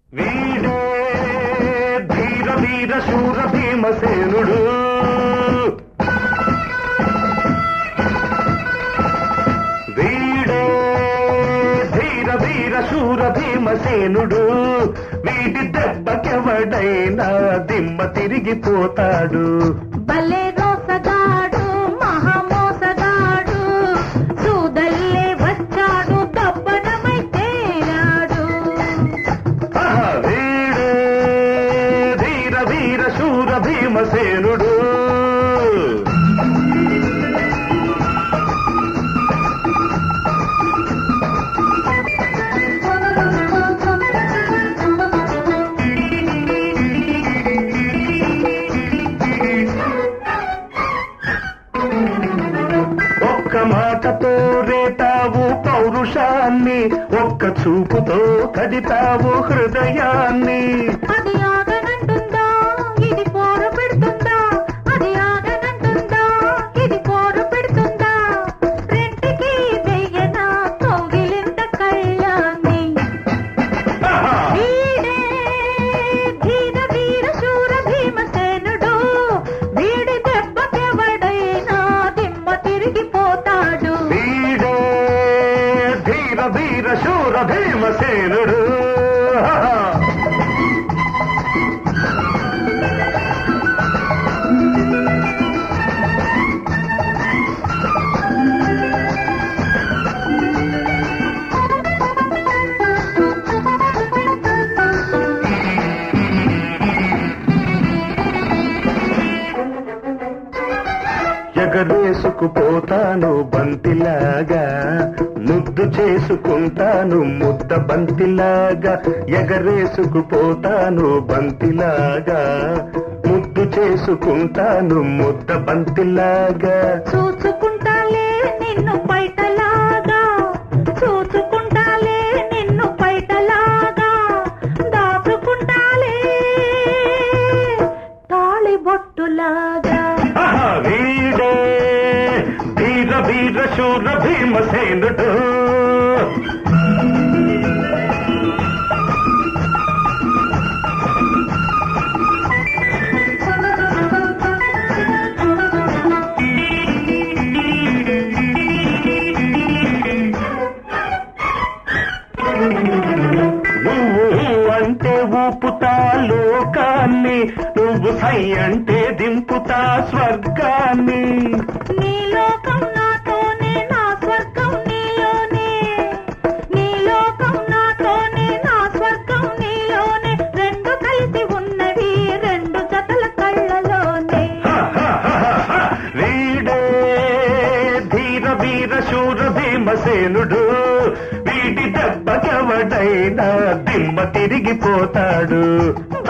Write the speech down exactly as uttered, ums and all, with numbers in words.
వీడే ధీర వీర శూర భీమసేనుడు, వీడే ధీర వీర శూర భీమసేనుడు, వీడి దెబ్బకెవడైనా దిమ్మ తిరిగిపోతాడు. భలే రోసగాడు మహామోసగాడు, సూదల్లే వచ్చాడు దబ్బనమై తేరాడు. వీడే ధీర వీర శూర భీమసేనుడు. ఒక్క మాటతో రేతావు పౌరుషాన్ని, ఒక్క చూపుతో కదితావు హృదయాన్ని. అది ఆగనంటుందా ఇది పోరు పెడుతుందా, అది ఆగనంటుందా ఇది పోరు పెడుతుందా, రెంటికి వెయ్యనా కౌగిలింత కళ్ళాన్ని. వీడే ధీర వీర శూర భీమసేనుడు, వీడి దెబ్బకెవడైనా దిమ్మ తిరిగిపోతాడు. వీడే ధీర వీర శూర భీమసేనుడు. ఎగరేసుకుపోతాను బంతిలాగా, ముద్దు చేసుకుంటాను ముద్ద బంతిలాగా. ఎగరేసుకుపోతాను బంతిలాగా, ముద్దు చేసుకుంటాను ముద్ద బంతిలాగా. చూచుకుంటాలే నిన్ను బయటలాగా, చూచుకుంటాలే నిన్ను బయటలాగా, దాచుకుంటాలే తాళి బొట్టులాగా. వీడే ధీర వీర శూర భీమసేనుడు. నువ్వు అంటే ఊపుతా లోకాన్ని, నువ్వు సై అంటే దింపుతా స్వర్గాన్ని. నీ లోకం నాతోనే నా స్వర్గం నీలోనే, నీ లోకం నాతోనే నా స్వర్గం నీలోనే, రెండు కలిసి ఉన్నవి రెండు జతల కళ్ళలోనే. వీడే ధీర వీర శూర భీమసేనుడు, వీడి దెబ్బకెవడైనా దిమ్మ తిరిగిపోతాడు.